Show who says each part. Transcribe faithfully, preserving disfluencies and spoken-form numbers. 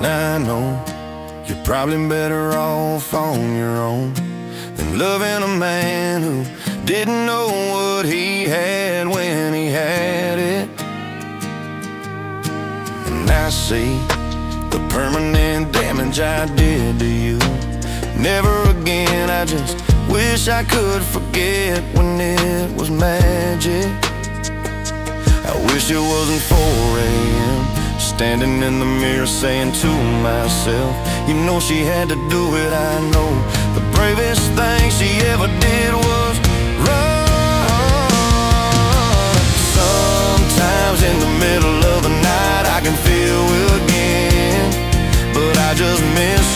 Speaker 1: I know you're probably better off on your own than loving a man who didn't know what he had when he had it. And I see the permanent damage I did to you. Never again, I just wish I could forget when it was magic. I wish it wasn't four A M standing in the mirror saying to myself, you know she had to do it, I know. The bravest thing she ever did was run. Sometimes in the middle of the night I can feel again, but I just miss